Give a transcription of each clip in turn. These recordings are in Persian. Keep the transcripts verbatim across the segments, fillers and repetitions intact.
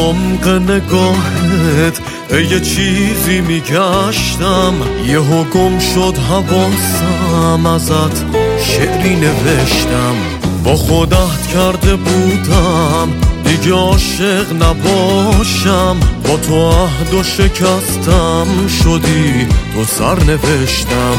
عمق نگاهت یه چیزی میگشتم، یهو گم شد حواسم، ازت شعری نوشتم. با خودت کرده بودم دیگه عاشق نباشم، با تو عهد و شکستم، شدی تو سر نوشتم.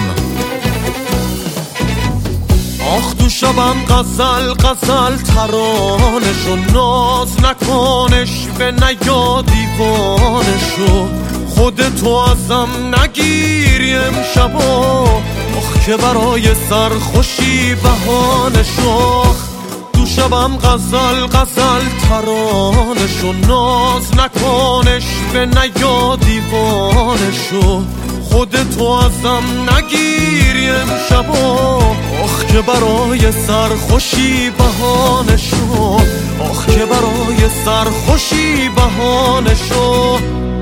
آخ تو شبم غزل غزل ترانش و ناز نکنش به نیا دیوانشو، خودتو ازم نگیری امشبا، آخ که برای سرخوشی بهانشو. تو شبم غزل غزل ترانش و ناز نکنش به نیا دیوانشو، خودتو ازم نگیری امشبا، آخ که برای سرخوشی بهانه شو، آخ که برای سرخوشی بهانه شو.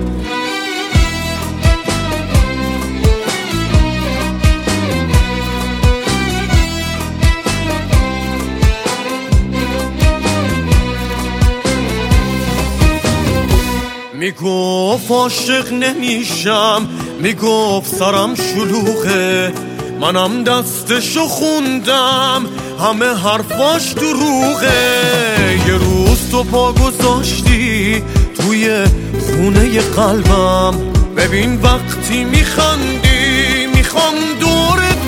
میگفت عاشق نمیشم، میگفت سرم شلوغه، منم دستشو خوندم، همه حرفاش دروغه. یه روز تو پا گذاشتی توی خونه قلبم، ببین وقتی میخندی میخوام دورت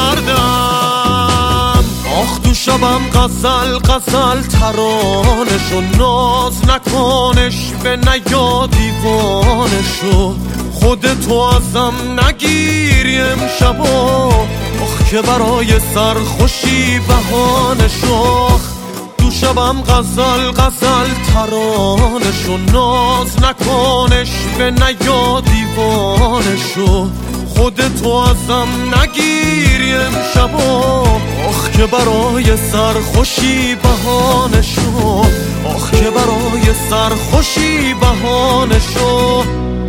بگردم. آخ تو شبم غزل غزل ترانش و ناز نکنش به نیا دیوانشو، خودتو ازم نگیری امشبا، آخ که برای سرخوشی بهانه شو. تو شبم غزل غزل ترانش و ناز نکنش به نیا دیوانشو، خودتو ازم نگیری امشبا، آخ که برای سرخوشی بهانه شو، آخ که برای سرخوشی بهانه شو.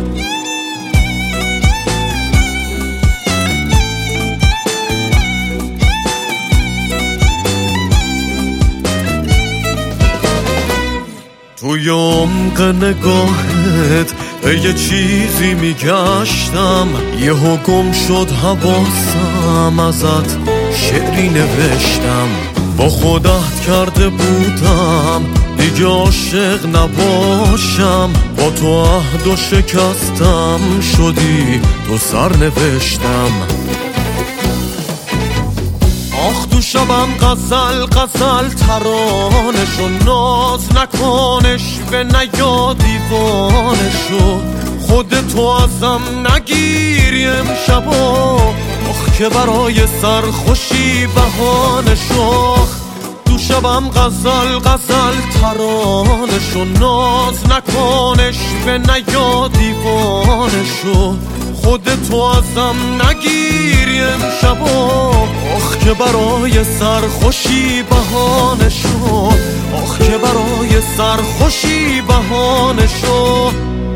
توی عمق نگاهت یه چیزی میگشتم، یهو گم شد حواسم، ازت شعری نوشتم. با خودت کرده بودم دیگه عاشق نباشم، با تو عهد و شکستم، شدی تو سر نوشتم. آخ تو شبم غزل غزل ترانش و ناز نکنش به نیا دیوانشو، خودتو ازم نگیری امشبا، آخ که برای سرخوشی بهانه شو. تو شبم غزل غزل ترانش و ناز نکنش به نیا دیوانشو، خودتو ازم نگیری امشبا، آخ که برای سرخوشی بهانه شو، آخ که برای سرخوشی بهانه شو.